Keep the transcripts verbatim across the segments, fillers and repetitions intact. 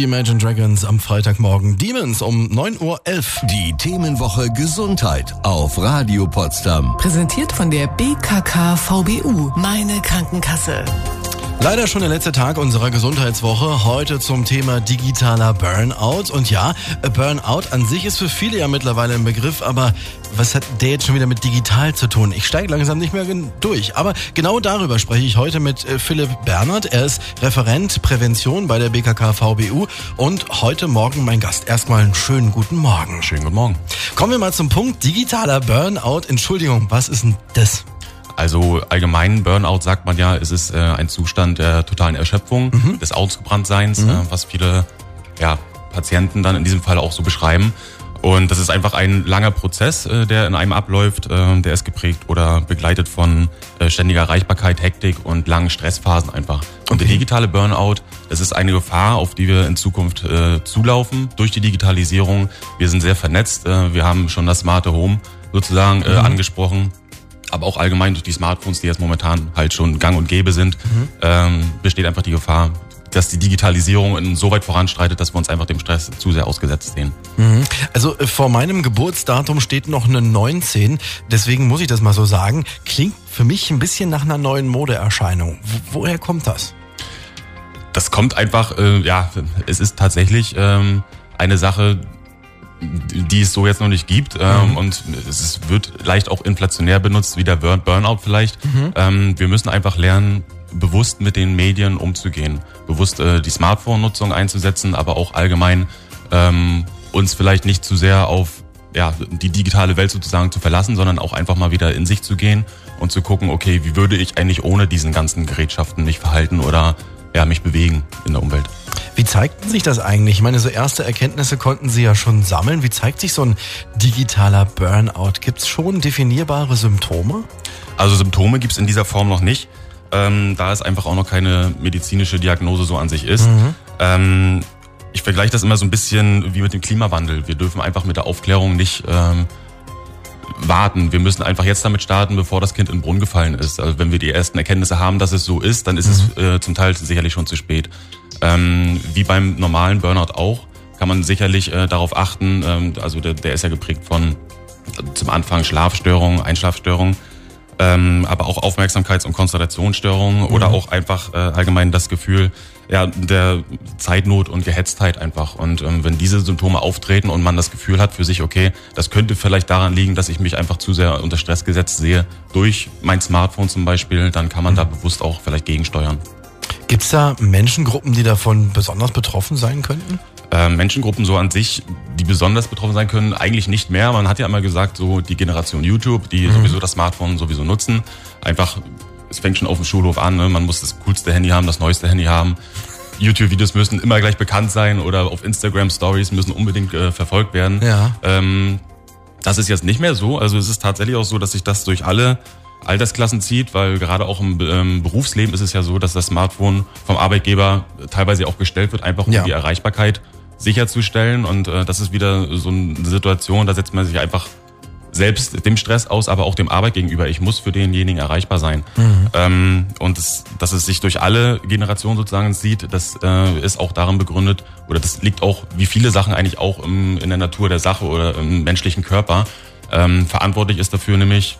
Die Imagine Dragons am Freitagmorgen. Demons um neun Uhr elf. Die Themenwoche Gesundheit auf Radio Potsdam. Präsentiert von der B K K V B U, meine Krankenkasse. Leider schon der letzte Tag unserer Gesundheitswoche. Heute zum Thema digitaler Burnout. Und ja, Burnout an sich ist für viele ja mittlerweile ein Begriff, aber was hat der jetzt schon wieder mit digital zu tun? Ich steige langsam nicht mehr durch. Aber genau darüber spreche ich heute mit Philipp Bernhard. Er ist Referent Prävention bei der B K K V B U und heute Morgen mein Gast. Erstmal einen schönen guten Morgen. Schönen guten Morgen. Kommen wir mal zum Punkt digitaler Burnout. Entschuldigung, was ist denn das? Also allgemein Burnout sagt man ja, es ist äh, ein Zustand der totalen Erschöpfung, mhm. des Ausgebranntseins, mhm. äh, was viele ja, Patienten dann in diesem Fall auch so beschreiben. Und das ist einfach ein langer Prozess, äh, der in einem abläuft, äh, der ist geprägt oder begleitet von äh, ständiger Erreichbarkeit, Hektik und langen Stressphasen einfach. Und okay. Der digitale Burnout, das ist eine Gefahr, auf die wir in Zukunft äh, zulaufen durch die Digitalisierung. Wir sind sehr vernetzt, äh, wir haben schon das smarte Home sozusagen äh, mhm. angesprochen. Aber auch allgemein durch die Smartphones, die jetzt momentan halt schon gang und gäbe sind, mhm. ähm, besteht einfach die Gefahr, dass die Digitalisierung so weit voranschreitet, dass wir uns einfach dem Stress zu sehr ausgesetzt sehen. Mhm. Also äh, vor meinem Geburtsdatum steht noch eine neunzehn, deswegen muss ich das mal so sagen, klingt für mich ein bisschen nach einer neuen Modeerscheinung. Wo, woher kommt das? Das kommt einfach, äh, ja, es ist tatsächlich ähm, eine Sache, die es so jetzt noch nicht gibt, ähm, mhm. und es wird leicht auch inflationär benutzt, wie der Burnout vielleicht. Mhm. Ähm, wir müssen einfach lernen, bewusst mit den Medien umzugehen, bewusst äh, die Smartphone-Nutzung einzusetzen, aber auch allgemein ähm, uns vielleicht nicht zu sehr auf ja, die digitale Welt sozusagen zu verlassen, sondern auch einfach mal wieder in sich zu gehen und zu gucken, okay, wie würde ich eigentlich ohne diesen ganzen Gerätschaften mich verhalten oder ja, mich bewegen in der Umwelt. Wie zeigt sich das eigentlich? Ich meine, so erste Erkenntnisse konnten Sie ja schon sammeln. Wie zeigt sich so ein digitaler Burnout? Gibt es schon definierbare Symptome? Also Symptome gibt es in dieser Form noch nicht, ähm, da es einfach auch noch keine medizinische Diagnose so an sich ist. Mhm. Ähm, ich vergleiche das immer so ein bisschen wie mit dem Klimawandel. Wir dürfen einfach mit der Aufklärung nicht ähm, warten. Wir müssen einfach jetzt damit starten, bevor das Kind in den Brunnen gefallen ist. Also wenn wir die ersten Erkenntnisse haben, dass es so ist, dann ist mhm. es äh, zum Teil sicherlich schon zu spät. Ähm, wie beim normalen Burnout auch, kann man sicherlich äh, darauf achten, ähm, also der, der ist ja geprägt von also zum Anfang Schlafstörungen, Einschlafstörungen, ähm, aber auch Aufmerksamkeits- und Konzentrationsstörungen mhm. oder auch einfach äh, allgemein das Gefühl ja, der Zeitnot und Gehetztheit einfach. Und ähm, wenn diese Symptome auftreten und man das Gefühl hat für sich, okay, das könnte vielleicht daran liegen, dass ich mich einfach zu sehr unter Stress gesetzt sehe, durch mein Smartphone zum Beispiel, dann kann man mhm. da bewusst auch vielleicht gegensteuern. Gibt es da Menschengruppen, die davon besonders betroffen sein könnten? Äh, Menschengruppen so an sich, die besonders betroffen sein können, eigentlich nicht mehr. Man hat ja immer gesagt, so die Generation YouTube, die mhm. sowieso das Smartphone sowieso nutzen. Einfach, es fängt schon auf dem Schulhof an, ne? Man muss das coolste Handy haben, das neueste Handy haben. YouTube-Videos müssen immer gleich bekannt sein oder auf Instagram-Stories müssen unbedingt äh, verfolgt werden. Ja. Ähm, das ist jetzt nicht mehr so. Also es ist tatsächlich auch so, dass sich das durch alle Altersklassen zieht, weil gerade auch im ähm, Berufsleben ist es ja so, dass das Smartphone vom Arbeitgeber teilweise auch gestellt wird, einfach um ja. die Erreichbarkeit sicherzustellen. Und äh, das ist wieder so eine Situation, da setzt man sich einfach selbst dem Stress aus, aber auch dem Arbeit gegenüber. Ich muss für denjenigen erreichbar sein. Mhm. Ähm, und das, dass es sich durch alle Generationen sozusagen sieht, das äh, ist auch darin begründet, oder das liegt auch, wie viele Sachen eigentlich auch im, in der Natur der Sache oder im menschlichen Körper. Ähm, verantwortlich ist dafür nämlich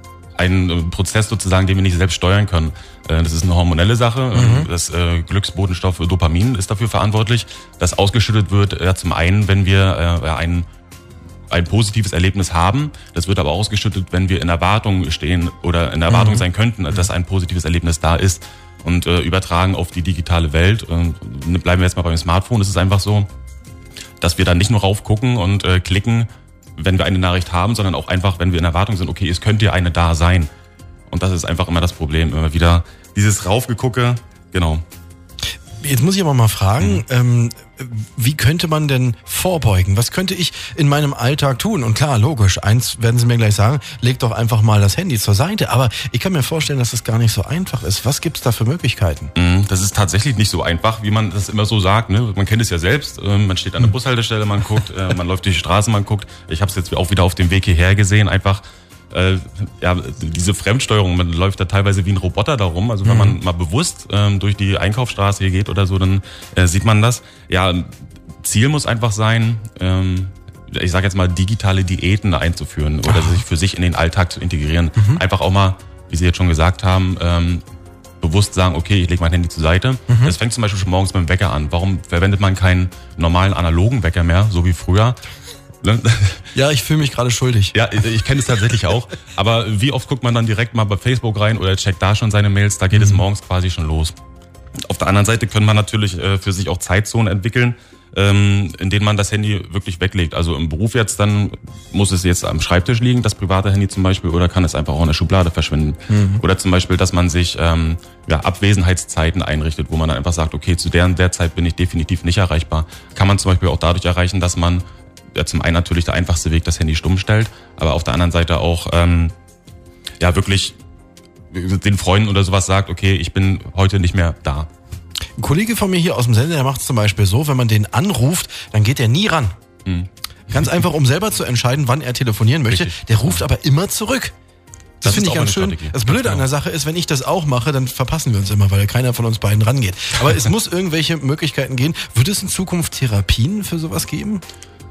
ein Prozess sozusagen, den wir nicht selbst steuern können. Das ist eine hormonelle Sache. Mhm. Das Glücksbotenstoff Dopamin ist dafür verantwortlich, das ausgeschüttet wird, ja, zum einen, wenn wir ein, ein positives Erlebnis haben. Das wird aber ausgeschüttet, wenn wir in Erwartung stehen oder in Erwartung mhm. sein könnten, dass ein positives Erlebnis da ist. Und äh, übertragen auf die digitale Welt. Und bleiben wir jetzt mal beim Smartphone. Es ist einfach so, dass wir da nicht nur raufgucken und äh, klicken, wenn wir eine Nachricht haben, sondern auch einfach, wenn wir in Erwartung sind, okay, es könnte ja eine da sein. Und das ist einfach immer das Problem, immer wieder dieses Raufgegucke, genau. Jetzt muss ich aber mal fragen, mhm. ähm, wie könnte man denn vorbeugen? Was könnte ich in meinem Alltag tun? Und klar, logisch, eins werden Sie mir gleich sagen, leg doch einfach mal das Handy zur Seite. Aber ich kann mir vorstellen, dass das gar nicht so einfach ist. Was gibt's da für Möglichkeiten? Das ist tatsächlich nicht so einfach, wie man das immer so sagt. Ne? Man kennt es ja selbst. Man steht an der Bushaltestelle, man guckt, man läuft durch die Straße, man guckt. Ich habe es jetzt auch wieder auf dem Weg hierher gesehen. Einfach äh, ja, diese Fremdsteuerung, man läuft da teilweise wie ein Roboter darum. Also wenn Mhm. man mal bewusst ähm, durch die Einkaufsstraße hier geht oder so, dann äh, sieht man das. Ja, Ziel muss einfach sein, ähm, ich sage jetzt mal, digitale Diäten einzuführen oder sich für sich in den Alltag zu integrieren. Mhm. Einfach auch mal, wie Sie jetzt schon gesagt haben, ähm, bewusst sagen, okay, ich lege mein Handy zur Seite. Mhm. Das fängt zum Beispiel schon morgens mit dem Wecker an. Warum verwendet man keinen normalen analogen Wecker mehr, so wie früher? Ja, ich fühle mich gerade schuldig. Ja, ich kenne es tatsächlich auch. Aber wie oft guckt man dann direkt mal bei Facebook rein oder checkt da schon seine Mails? Da geht es morgens quasi schon los. Auf der anderen Seite können man natürlich äh, für sich auch Zeitzonen entwickeln, ähm, in denen man das Handy wirklich weglegt. Also im Beruf jetzt dann muss es jetzt am Schreibtisch liegen, das private Handy zum Beispiel, oder kann es einfach auch in der Schublade verschwinden. Mhm. Oder zum Beispiel, dass man sich ähm, ja, Abwesenheitszeiten einrichtet, wo man dann einfach sagt, okay, zu der und der Zeit bin ich definitiv nicht erreichbar. Kann man zum Beispiel auch dadurch erreichen, dass man ja, zum einen natürlich der einfachste Weg, das Handy stumm stellt, aber auf der anderen Seite auch ähm, ja wirklich den Freunden oder sowas sagt, okay, ich bin heute nicht mehr da. Ein Kollege von mir hier aus dem Sender, der macht es zum Beispiel so, wenn man den anruft, dann geht er nie ran. Hm. Ganz einfach, um selber zu entscheiden, wann er telefonieren möchte. Richtig. Der ruft aber immer zurück. Das, Das finde ist ich auch ganz eine schön. Strategie. Das Blöde Ganz an der Sache ist, wenn ich das auch mache, dann verpassen wir uns immer, weil keiner von uns beiden rangeht. Aber es muss irgendwelche Möglichkeiten gehen. Wird es in Zukunft Therapien für sowas geben?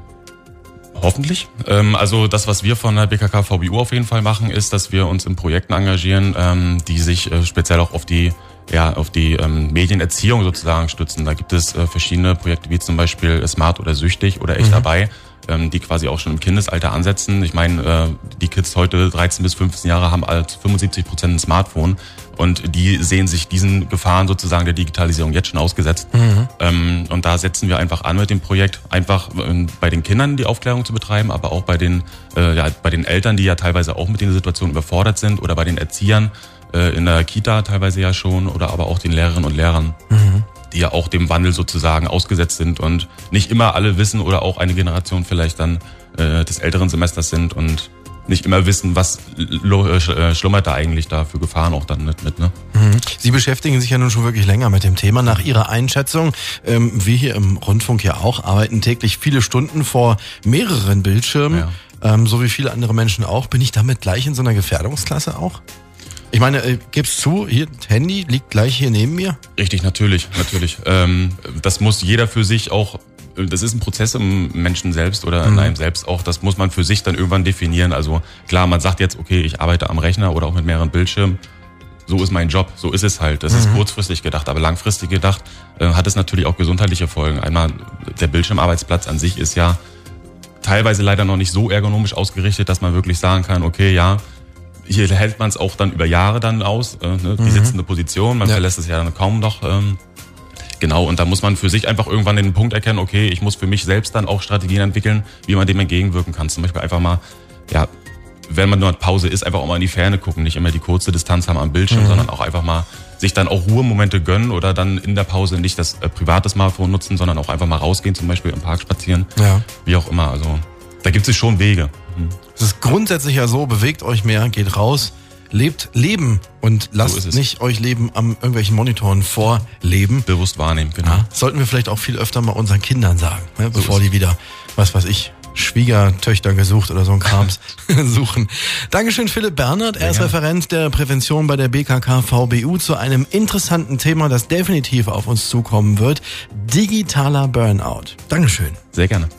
Hoffentlich. Ähm, also das, was wir von der B K K V B U auf jeden Fall machen, ist, dass wir uns in Projekten engagieren, ähm, die sich äh, speziell auch auf die ja auf die ähm, Medienerziehung sozusagen stützen. Da gibt es äh, verschiedene Projekte, wie zum Beispiel Smart oder Süchtig oder Echt Mhm. dabei, ähm, die quasi auch schon im Kindesalter ansetzen. Ich meine, äh, die Kids heute dreizehn bis fünfzehn Jahre haben als fünfundsiebzig Prozent ein Smartphone und die sehen sich diesen Gefahren sozusagen der Digitalisierung jetzt schon ausgesetzt. Mhm. Ähm, und da setzen wir einfach an mit dem Projekt, einfach ähm, bei den Kindern die Aufklärung zu betreiben, aber auch bei den, äh, ja, bei den Eltern, die ja teilweise auch mit den Situationen überfordert sind, oder bei den Erziehern äh, in der Kita teilweise ja schon, oder aber auch den Lehrerinnen und Lehrern, Mhm. die ja auch dem Wandel sozusagen ausgesetzt sind und nicht immer alle wissen oder auch eine Generation vielleicht dann äh, des älteren Semesters sind und nicht immer wissen, was lo- äh, schlummert da eigentlich da für Gefahren auch dann mit, mit ne? Mhm. Sie beschäftigen sich ja nun schon wirklich länger mit dem Thema. Nach Ihrer Einschätzung, ähm, wir hier im Rundfunk ja auch, arbeiten täglich viele Stunden vor mehreren Bildschirmen, Ja. ähm, so wie viele andere Menschen auch. Bin ich damit gleich in so einer Gefährdungsklasse auch? Ich meine, äh, gib's zu, hier, das Handy liegt gleich hier neben mir. Richtig, natürlich, natürlich. Ähm, das muss jeder für sich auch, das ist ein Prozess im Menschen selbst oder in Mhm. einem selbst auch, das muss man für sich dann irgendwann definieren. Also klar, man sagt jetzt, okay, ich arbeite am Rechner oder auch mit mehreren Bildschirmen. So ist mein Job, so ist es halt. Das ist kurzfristig gedacht, aber langfristig gedacht äh, hat es natürlich auch gesundheitliche Folgen. Einmal, der Bildschirmarbeitsplatz an sich ist ja teilweise leider noch nicht so ergonomisch ausgerichtet, dass man wirklich sagen kann, okay, ja, hier hält man es auch dann über Jahre dann aus, äh, ne? Die sitzende Position, man Ja. verlässt es ja dann kaum noch. Ähm, genau, und da muss man für sich einfach irgendwann den Punkt erkennen, okay, ich muss für mich selbst dann auch Strategien entwickeln, wie man dem entgegenwirken kann. Zum Beispiel einfach mal, ja, wenn man nur eine Pause ist, einfach auch mal in die Ferne gucken, nicht immer die kurze Distanz haben am Bildschirm, Mhm. sondern auch einfach mal sich dann auch Ruhemomente gönnen oder dann in der Pause nicht das äh, private Smartphone nutzen, sondern auch einfach mal rausgehen, zum Beispiel im Park spazieren, Ja. wie auch immer. Also da gibt es schon Wege. Mhm. Es ist grundsätzlich ja so, bewegt euch mehr, geht raus, lebt Leben und lasst ist es. nicht euch Leben am irgendwelchen Monitoren vorleben. Bewusst wahrnehmen, genau. Ja, sollten wir vielleicht auch viel öfter mal unseren Kindern sagen, ne, bevor ist die wieder, was weiß ich, Schwiegertöchter gesucht oder so ein Krams suchen. Dankeschön, Philipp Bernhard. Er ist gerne. Referent der Prävention bei der B K K V B U zu einem interessanten Thema, das definitiv auf uns zukommen wird. Digitaler Burnout. Dankeschön. Sehr gerne.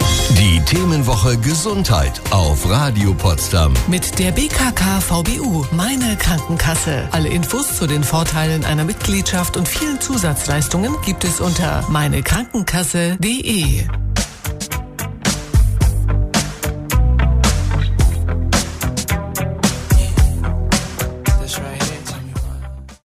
Die Themenwoche Gesundheit auf Radio Potsdam. Mit der B K K V B U, meine Krankenkasse. Alle Infos zu den Vorteilen einer Mitgliedschaft und vielen Zusatzleistungen gibt es unter meine krankenkasse punkt de.